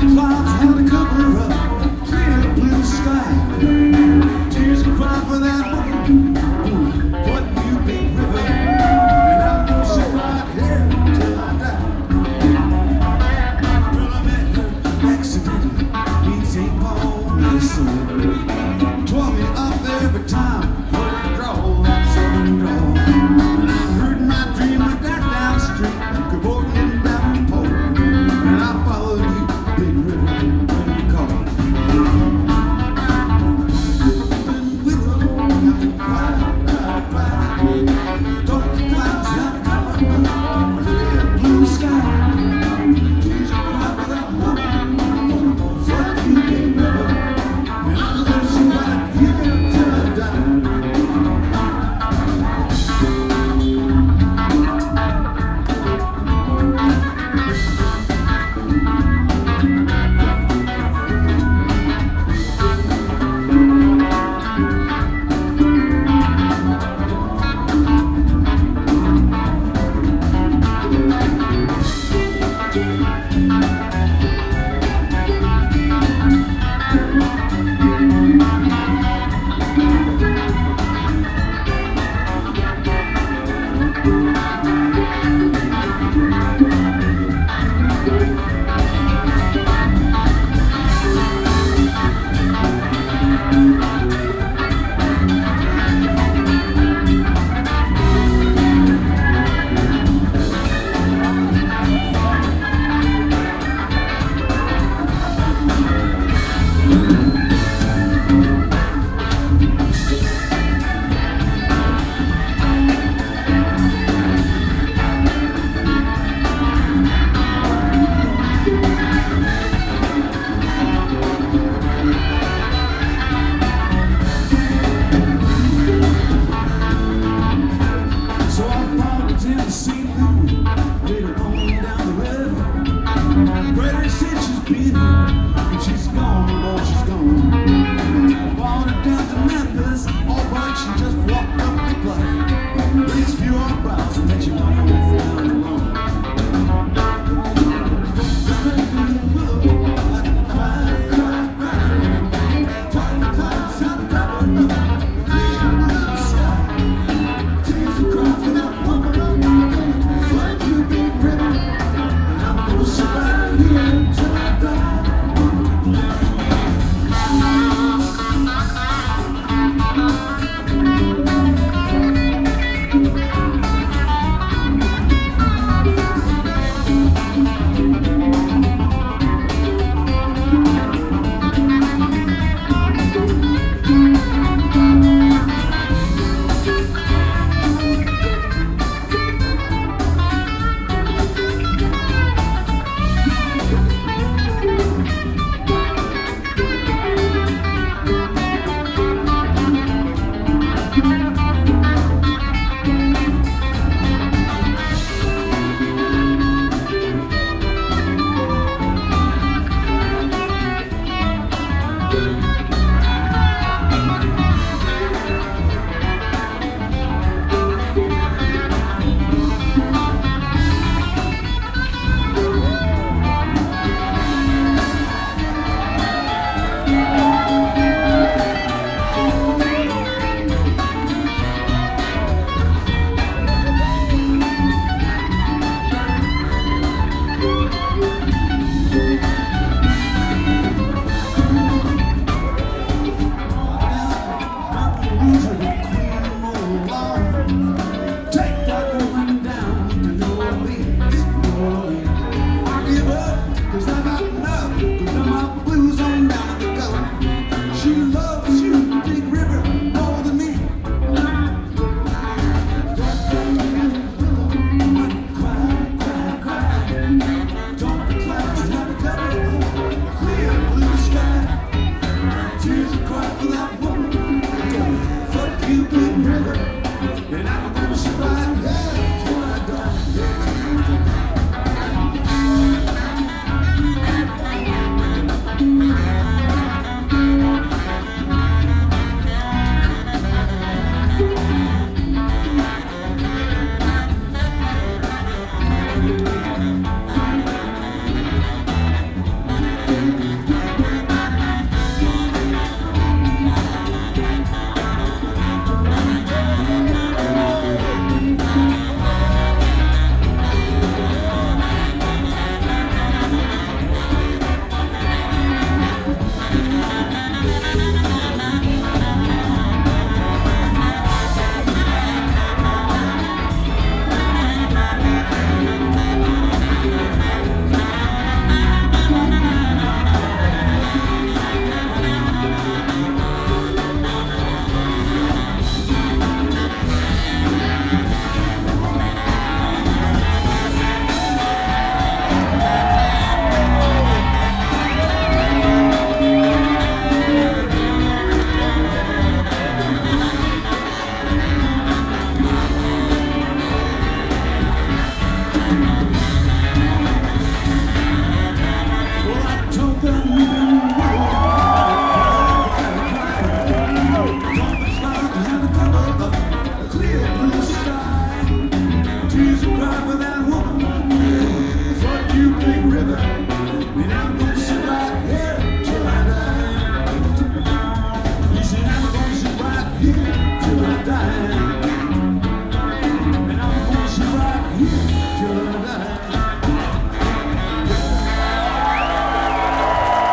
clouds had to cover up clear blue sky. Tears cry for that woman. What you big river, and I'm gonna sit right here till I die. Well, I met her accidentally in St. Paul, Minnesota. Tore me up every time. Heard her drawl, that southern drawl. And I heard my dream went back down the street, cavorting down the pole. And I followed you, big river, when you called. Open willow, cry, cry, cry. Don't the clouds have covered clear blue sky. Tears cry for that woman. Fuck you, big river. And I'm gonna sit right here till I die. So I followed Tennessee Lou later on down the river. Brother said she's been here, and she's gone, boy, she's gone. Followed her down to Memphis, all but she just walked up the bluff. Raised a few eyebrows and then she went on down alone. And I'm gonna survive, yeah, till I die, yeah. Till I die.